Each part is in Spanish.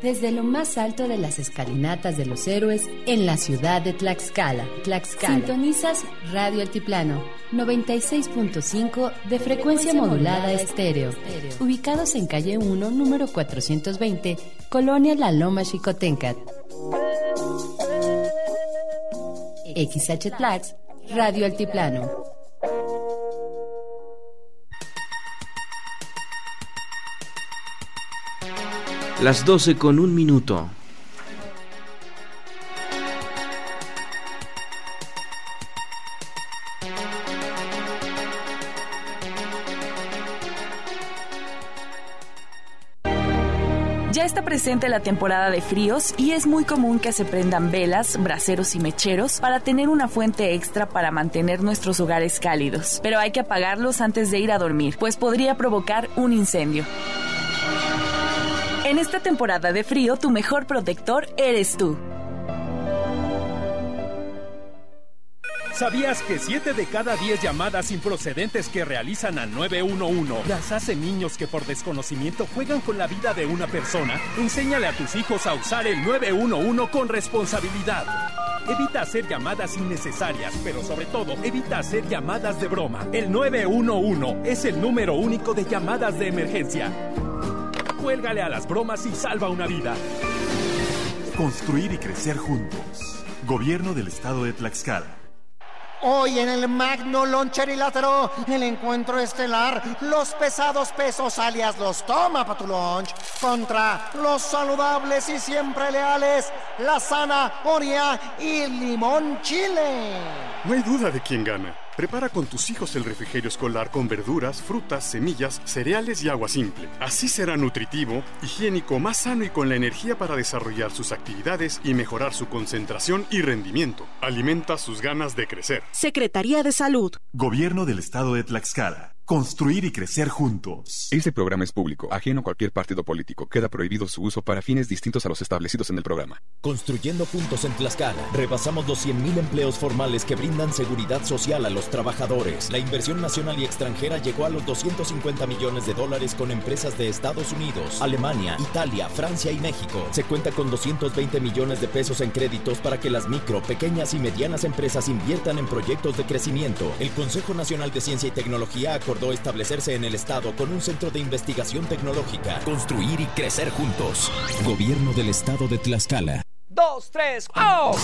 Desde lo más alto de las escalinatas de los héroes en la ciudad de Tlaxcala. Sintonizas Radio Altiplano, 96.5 de frecuencia modulada estéreo. Ubicados en calle 1, número 420, Colonia La Loma Xicoténcat. XH Tlax, Radio Altiplano. Las 12:01. Ya está presente la temporada de fríos y es muy común que se prendan velas, braseros y mecheros para tener una fuente extra para mantener nuestros hogares cálidos. Pero hay que apagarlos antes de ir a dormir, pues podría provocar un incendio. En esta temporada de frío, tu mejor protector eres tú. ¿Sabías que 7 de cada 10 llamadas improcedentes que realizan al 911 las hacen niños que por desconocimiento juegan con la vida de una persona? Enséñale a tus hijos a usar el 911 con responsabilidad. Evita hacer llamadas innecesarias, pero sobre todo, evita hacer llamadas de broma. El 911 es el número único de llamadas de emergencia. Cuélgale a las bromas y salva una vida. Construir y crecer juntos. Gobierno del Estado de Tlaxcala. Hoy en el Magno Loncherilátero, el encuentro estelar, los pesados pesos alias los toma pa' tu lunch, contra los saludables y siempre leales, la zanahoria y limón chile. No hay duda de quién gana. Prepara con tus hijos el refrigerio escolar con verduras, frutas, semillas, cereales y agua simple. Así será nutritivo, higiénico, más sano y con la energía para desarrollar sus actividades y mejorar su concentración y rendimiento. Alimenta sus ganas de crecer. Secretaría de Salud. Gobierno del Estado de Tlaxcala. Construir y crecer juntos. Este programa es público, ajeno a cualquier partido político. Queda prohibido su uso para fines distintos a los establecidos en el programa. Construyendo juntos en Tlaxcala. Rebasamos los 100,000 empleos formales que brindan seguridad social a los trabajadores. La inversión nacional y extranjera llegó a los $250 millones con empresas de Estados Unidos, Alemania, Italia, Francia y México. Se cuenta con 220 millones de pesos en créditos para que las micro, pequeñas y medianas empresas inviertan en proyectos de crecimiento. El Consejo Nacional de Ciencia y Tecnología acordó establecerse en el estado con un centro de investigación tecnológica. Construir y crecer juntos. Gobierno del Estado de Tlaxcala. 2, 3, ¡oh!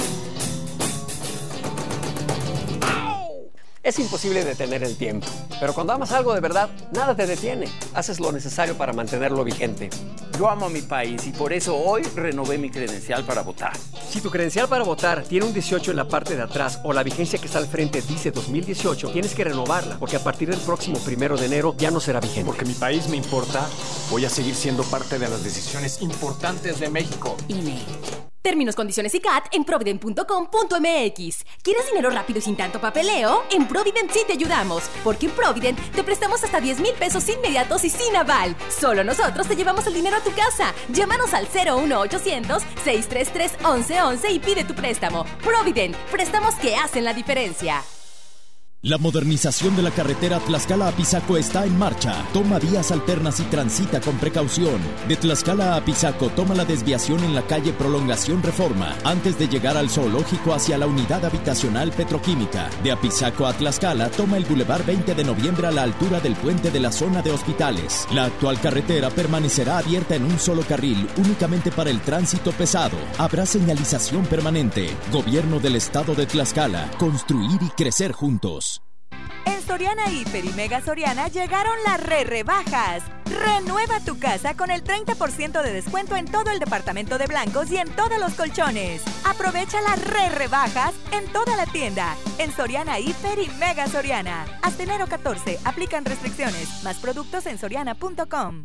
Es imposible detener el tiempo, pero cuando amas algo de verdad, nada te detiene. Haces lo necesario para mantenerlo vigente. Yo amo a mi país y por eso hoy renové mi credencial para votar. Si tu credencial para votar tiene un 18 en la parte de atrás o la vigencia que está al frente dice 2018, tienes que renovarla, porque a partir del próximo 1 de enero ya no será vigente. Porque mi país me importa, voy a seguir siendo parte de las decisiones importantes de México. INE. Términos, condiciones y CAT en provident.com.mx. ¿Quieres dinero rápido y sin tanto papeleo? En Provident sí te ayudamos, porque en Provident te prestamos hasta 10,000 pesos inmediatos y sin aval. Solo nosotros te llevamos el dinero a tu casa. Llámanos al 01800-633-1111 y pide tu préstamo. Provident, préstamos que hacen la diferencia. La modernización de la carretera Tlaxcala-Apizaco está en marcha. Toma vías alternas y transita con precaución. De Tlaxcala a Apizaco, toma la desviación en la calle Prolongación Reforma, antes de llegar al zoológico hacia la unidad habitacional petroquímica. De Apizaco a Tlaxcala, toma el Boulevard 20 de Noviembre a la altura del puente de la zona de hospitales. La actual carretera permanecerá abierta en un solo carril, únicamente para el tránsito pesado. Habrá señalización permanente. Gobierno del Estado de Tlaxcala. Construir y crecer juntos. En Soriana Hiper y Mega Soriana llegaron las rebajas. Renueva tu casa con el 30% de descuento en todo el departamento de blancos y en todos los colchones. Aprovecha las rebajas en toda la tienda. En Soriana Hiper y Mega Soriana. Hasta enero 14. Aplican restricciones. Más productos en soriana.com.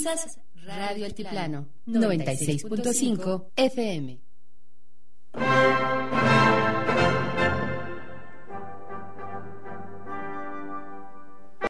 Sintonizas Radio Altiplano 96.5 FM.